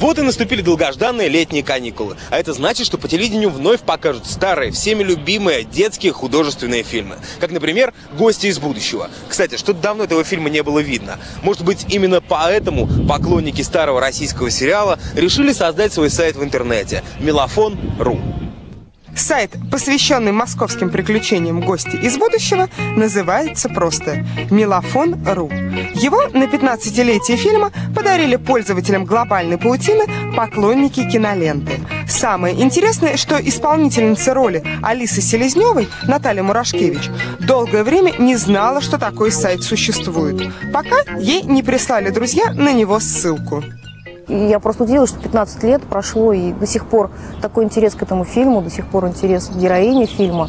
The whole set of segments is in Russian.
Вот и наступили долгожданные летние каникулы. А это значит, что по телевидению вновь покажут старые, всеми любимые детские художественные фильмы. Как, например, «Гости из будущего». Кстати, что-то давно этого фильма не было видно. Может быть, именно поэтому поклонники старого российского сериала решили создать свой сайт в интернете – Мелофон.ру. Сайт, посвященный московским приключениям «Гости из будущего», называется просто «Мелофон.ру». Его на 15-летие фильма подарили пользователям глобальной паутины поклонники киноленты. Самое интересное, что исполнительница роли Алисы Селезневой, Наталья Мурашкевич, долгое время не знала, что такой сайт существует, пока ей не прислали друзья на него ссылку. И я просто удивилась, что 15 лет прошло, и до сих пор такой интерес к этому фильму, до сих пор интерес к героине фильма.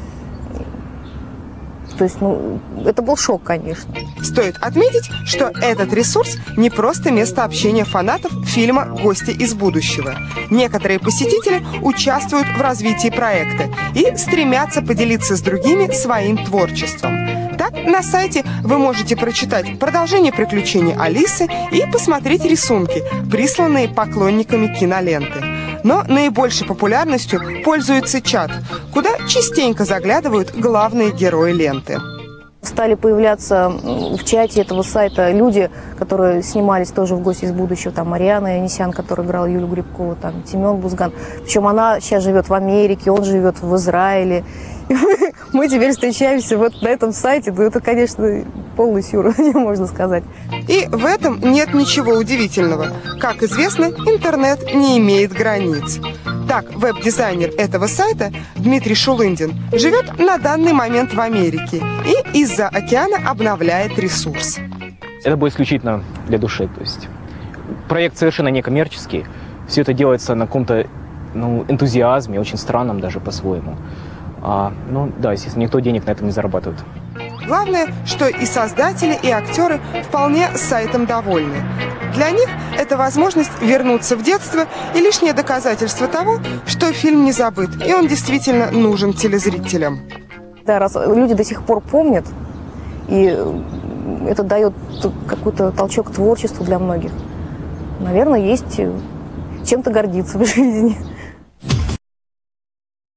То есть, это был шок, конечно. Стоит отметить, что этот ресурс не просто место общения фанатов фильма «Гости из будущего». Некоторые посетители участвуют в развитии проекта и стремятся поделиться с другими своим творчеством. Так, на сайте вы можете прочитать продолжение приключений Алисы и посмотреть рисунки, присланные поклонниками киноленты. Но наибольшей популярностью пользуется чат, куда частенько заглядывают главные герои ленты. Стали появляться в чате этого сайта люди, которые снимались тоже в «Гости из будущего». Там Марьяна Янисян, которая играла Юлю Грибкову, там Тимён Бузган. Причем она сейчас живет в Америке, он живет в Израиле. И мы теперь встречаемся вот на этом сайте. Ну, это, конечно, полный сюр, можно сказать. И в этом нет ничего удивительного. Как известно, интернет не имеет границ. Так, веб-дизайнер этого сайта Дмитрий Шулындин живет на данный момент в Америке и из-за океана обновляет ресурс. Это будет исключительно для души. То есть проект совершенно некоммерческий. Все это делается на каком-то энтузиазме, очень странном даже по-своему. Да, естественно, никто денег на этом не зарабатывает. Главное, что и создатели, и актеры вполне сайтом довольны. Для них это возможность вернуться в детство и лишнее доказательство того, что фильм не забыт, и он действительно нужен телезрителям. Да, раз люди до сих пор помнят, и это дает какой-то толчок к творчеству для многих. Наверное, есть чем-то гордиться в жизни.